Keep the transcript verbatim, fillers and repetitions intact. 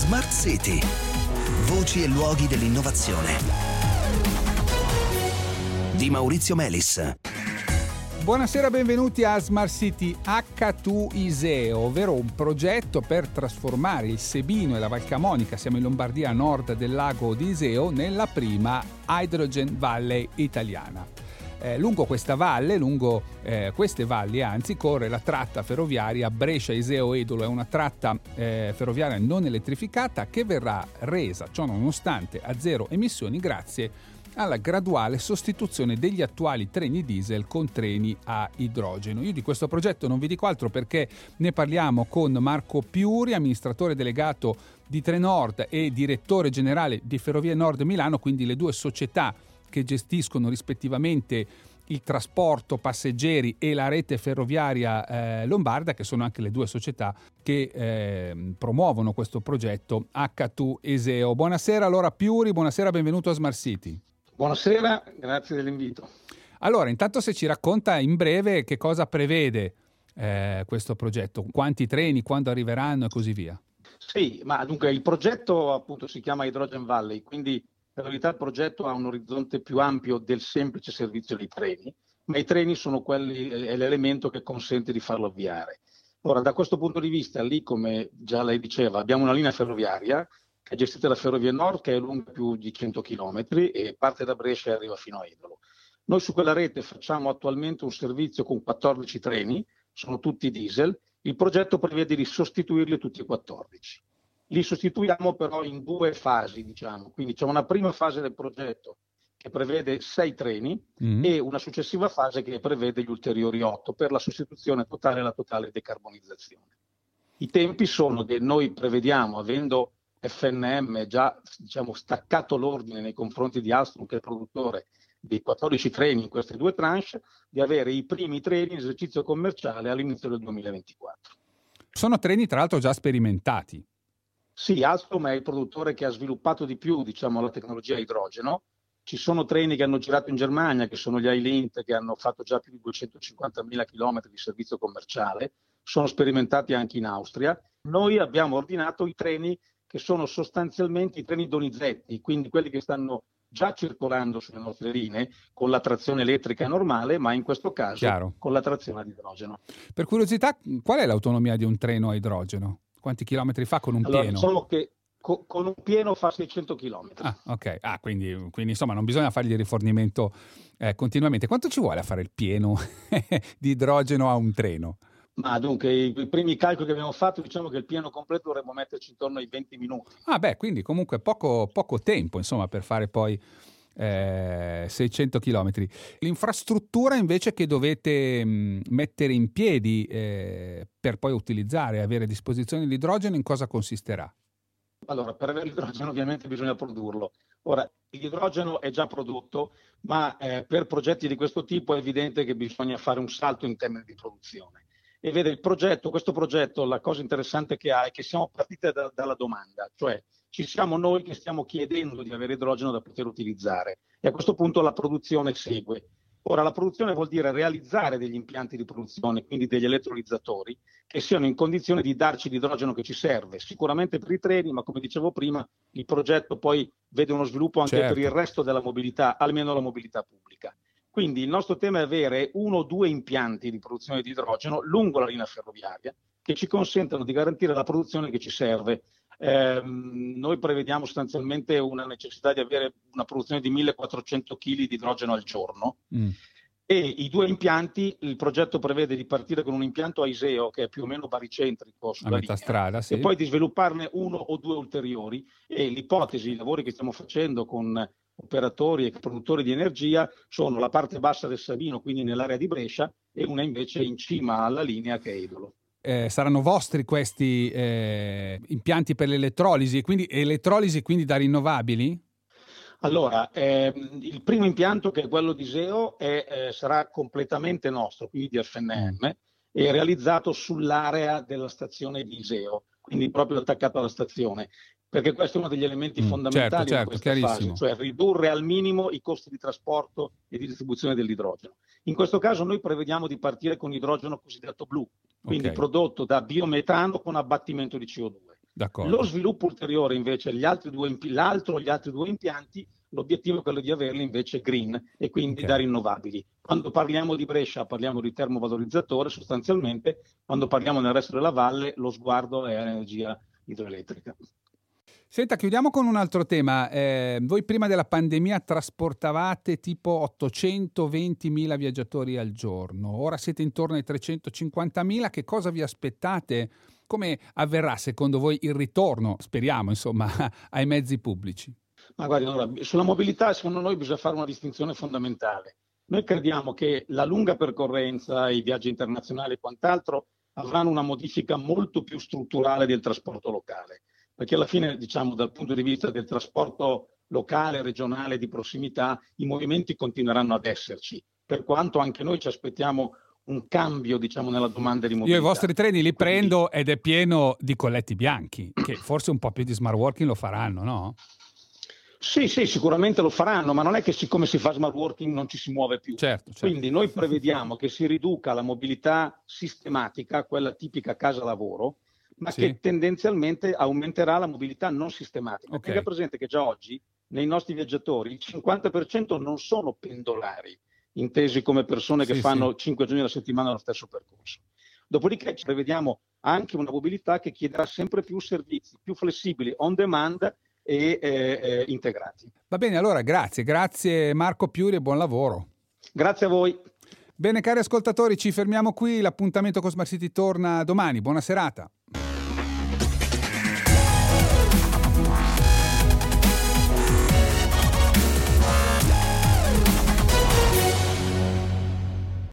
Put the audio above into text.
Smart City. Voci e luoghi dell'innovazione. Di Maurizio Melis. Buonasera, benvenuti a Smart City acca due Iseo, ovvero un progetto per trasformare il Sebino e la Val Camonica, siamo in Lombardia a nord del lago di Iseo, nella prima Hydrogen Valley italiana. Eh, lungo questa valle, lungo eh, queste valli anzi, corre la tratta ferroviaria Brescia-Iseo-Edolo, è una tratta eh, ferroviaria non elettrificata che verrà resa, ciò nonostante, a zero emissioni grazie alla graduale sostituzione degli attuali treni diesel con treni a idrogeno. Io di questo progetto non vi dico altro perché ne parliamo con Marco Piuri, amministratore delegato di Trenord e direttore generale di Ferrovie Nord Milano, quindi le due società che gestiscono rispettivamente il trasporto passeggeri e la rete ferroviaria eh, lombarda, che sono anche le due società che eh, promuovono questo progetto acca due Iseo. Buonasera allora Piuri, buonasera, benvenuto a Smart City. Buonasera, grazie dell'invito. Allora, intanto se ci racconta in breve che cosa prevede eh, questo progetto, quanti treni, quando arriveranno e così via. Sì, ma dunque il progetto appunto si chiama Hydrogen Valley, quindi in realtà il progetto ha un orizzonte più ampio del semplice servizio dei treni, ma i treni sono quelli, è l'elemento che consente di farlo avviare. Ora, da questo punto di vista, lì, come già lei diceva, abbiamo una linea ferroviaria che è gestita da Ferrovie Nord, che è lunga più di cento chilometri e parte da Brescia e arriva fino a Edolo. Noi su quella rete facciamo attualmente un servizio con quattordici treni, sono tutti diesel, il progetto prevede di sostituirli tutti e quattordici. Li sostituiamo però in due fasi, diciamo, quindi c'è una prima fase del progetto che prevede sei treni mm-hmm. e una successiva fase che prevede gli ulteriori otto per la sostituzione totale e la totale decarbonizzazione. I tempi sono che noi prevediamo, avendo F N M già diciamo, staccato l'ordine nei confronti di Alstom, che è il produttore dei quattordici treni in queste due tranche, di avere i primi treni in esercizio commerciale all'inizio del duemilaventiquattro. Sono treni tra l'altro già sperimentati. Sì, Alstom è il produttore che ha sviluppato di più diciamo, la tecnologia a idrogeno. Ci sono treni che hanno girato in Germania, che sono gli Highlink, che hanno fatto già più di duecentocinquantamila chilometri di servizio commerciale, sono sperimentati anche in Austria. Noi abbiamo ordinato i treni che sono sostanzialmente i treni Donizetti, quindi quelli che stanno già circolando sulle nostre linee con la trazione elettrica normale, ma in questo caso Chiaro. Con la trazione ad idrogeno. Per curiosità, qual è l'autonomia di un treno a idrogeno? Quanti chilometri fa con un allora, pieno? Diciamo che co- con un pieno fa seicento chilometri. Ah, ok. Ah, quindi, quindi insomma non bisogna fargli rifornimento eh, continuamente. Quanto ci vuole a fare il pieno di idrogeno a un treno? Ma dunque, i, i primi calcoli che abbiamo fatto, diciamo che il pieno completo dovremmo metterci intorno ai venti minuti. Ah beh, quindi comunque poco, poco tempo, insomma, per fare poi eh, seicento chilometri. L'infrastruttura invece che dovete mh, mettere in piedi eh, per poi utilizzare e avere a disposizione l'idrogeno, in cosa consisterà? Allora, per avere l'idrogeno ovviamente bisogna produrlo. Ora, l'idrogeno è già prodotto, ma eh, per progetti di questo tipo è evidente che bisogna fare un salto in termini di produzione. E vede, il progetto, questo progetto, la cosa interessante che ha è che siamo partiti da, dalla domanda, cioè ci siamo noi che stiamo chiedendo di avere idrogeno da poter utilizzare e a questo punto la produzione segue. Ora, la produzione vuol dire realizzare degli impianti di produzione, quindi degli elettrolizzatori, che siano in condizione di darci l'idrogeno che ci serve, sicuramente per i treni, ma come dicevo prima, il progetto poi vede uno sviluppo anche certo. per il resto della mobilità, almeno la mobilità pubblica. Quindi il nostro tema è avere uno o due impianti di produzione di idrogeno lungo la linea ferroviaria che ci consentano di garantire la produzione che ci serve. Eh, noi prevediamo sostanzialmente una necessità di avere una produzione di millequattrocento chili di idrogeno al giorno mm. e i due impianti, il progetto prevede di partire con un impianto a Iseo che è più o meno baricentrico sulla a metà linea, strada, sì. e poi di svilupparne uno o due ulteriori e l'ipotesi, i lavori che stiamo facendo con operatori e produttori di energia sono la parte bassa del Sabino, quindi nell'area di Brescia, e una invece in cima alla linea che è Edolo. Eh, saranno vostri questi eh, impianti per l'elettrolisi, quindi elettrolisi quindi da rinnovabili? Allora, ehm, il primo impianto, che è quello di Iseo, è, eh, sarà completamente nostro, quindi di F N M, e realizzato sull'area della stazione di Iseo, quindi proprio attaccato alla stazione. Perché questo è uno degli elementi mm, fondamentali certo, di certo, questa fase, cioè ridurre al minimo i costi di trasporto e di distribuzione dell'idrogeno. In questo caso noi prevediamo di partire con idrogeno cosiddetto blu, quindi okay. prodotto da biometano con abbattimento di C O due. D'accordo. Lo sviluppo ulteriore invece, gli altri due, impi- l'altro gli altri due impianti, l'obiettivo è quello di averli invece green e quindi Ok. da rinnovabili. Quando parliamo di Brescia parliamo di termovalorizzatore sostanzialmente, quando parliamo nel resto della valle lo sguardo è all'energia idroelettrica. Senta, chiudiamo con un altro tema. Eh, voi prima della pandemia trasportavate tipo ottocentoventimila viaggiatori al giorno, ora siete intorno ai trecentocinquantamila. Che cosa vi aspettate? Come avverrà secondo voi il ritorno, speriamo insomma, ai mezzi pubblici? Ma guardi, allora, sulla mobilità secondo noi bisogna fare una distinzione fondamentale. Noi crediamo che la lunga percorrenza, i viaggi internazionali e quant'altro avranno una modifica molto più strutturale del trasporto locale, perché alla fine, diciamo, dal punto di vista del trasporto locale, regionale, di prossimità, i movimenti continueranno ad esserci, per quanto anche noi ci aspettiamo un cambio, diciamo, nella domanda di mobilità. Io i vostri treni li Quindi, prendo ed è pieno di colletti bianchi, che forse un po' più di smart working lo faranno, no? Sì, sì, sicuramente lo faranno, ma non è che siccome si fa smart working non ci si muove più. Certo, certo. Quindi noi prevediamo che si riduca la mobilità sistematica, quella tipica casa-lavoro, ma Sì. che tendenzialmente aumenterà la mobilità non sistematica. Ok. Tenga presente che già oggi nei nostri viaggiatori il cinquanta per cento non sono pendolari, intesi come persone che Sì, fanno sì. cinque giorni alla settimana lo stesso percorso. Dopodiché ci prevediamo anche una mobilità che chiederà sempre più servizi, più flessibili, on demand e eh, eh, integrati. Va bene, allora grazie, grazie Marco Piuri e buon lavoro. Grazie a voi. Bene, cari ascoltatori, ci fermiamo qui, l'appuntamento con Smart City torna domani, buona serata.